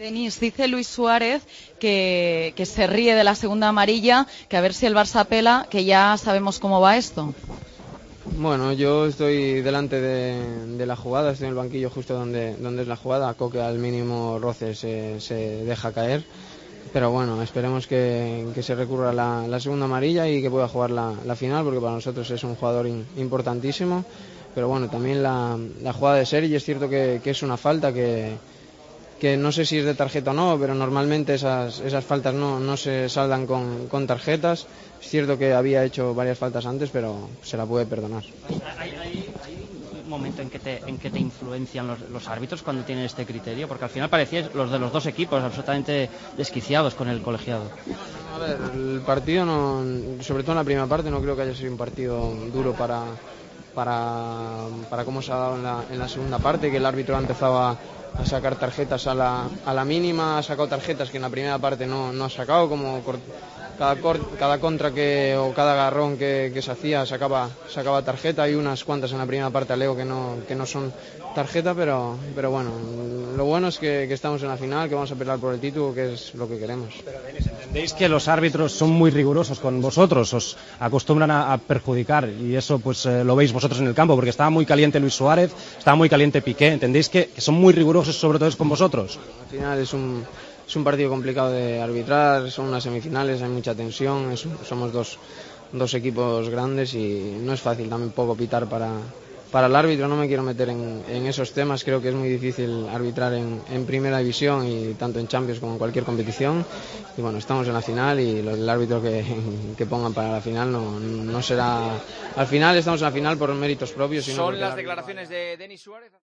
Denis, dice Luis Suárez que se ríe de la segunda amarilla, que a ver si el Barça apela, que ya sabemos cómo va esto. Bueno, yo estoy delante de la jugada, estoy en el banquillo justo donde es la jugada. Coque al mínimo roce se deja caer, pero bueno, esperemos que se recurra a la segunda amarilla y que pueda jugar la final, porque para nosotros es un jugador importantísimo. Pero bueno, también la jugada de Sergi es cierto que es una falta que no sé si es de tarjeta o no, pero normalmente esas faltas no se saldan con tarjetas. Es cierto que había hecho varias faltas antes, pero se la puede perdonar. ¿Hay un momento en que te influencian los árbitros cuando tienen este criterio? Porque al final parecían los de los dos equipos absolutamente desquiciados con el colegiado. A ver, el partido, sobre todo en la primera parte, no creo que haya sido un partido duro para cómo se ha dado en la segunda parte, que el árbitro ha empezado a sacar tarjetas a la mínima, ha sacado tarjetas que en la primera parte no ha sacado, como cada contra o cada agarrón que se hacía sacaba tarjeta. Hay unas cuantas en la primera parte a Leo que no son tarjeta, pero bueno, lo bueno es que estamos en la final, que vamos a pelear por el título, que es lo que queremos. Pero Denis, ¿entendéis que los árbitros son muy rigurosos con vosotros? Os acostumbran a perjudicar y eso pues lo veis vosotros en el campo, porque estaba muy caliente Luis Suárez, estaba muy caliente Piqué. ¿Entendéis que son muy rigurosos sobre todo con vosotros? Al final es un partido complicado de arbitrar, son unas semifinales, hay mucha tensión, somos dos equipos grandes y no es fácil tampoco pitar para el árbitro. No me quiero meter en esos temas, creo que es muy difícil arbitrar en primera división y tanto en Champions como en cualquier competición. Y bueno, estamos en la final y el árbitro que pongan para la final no será. Al final estamos en la final por méritos propios. Son las declaraciones de Denis Suárez.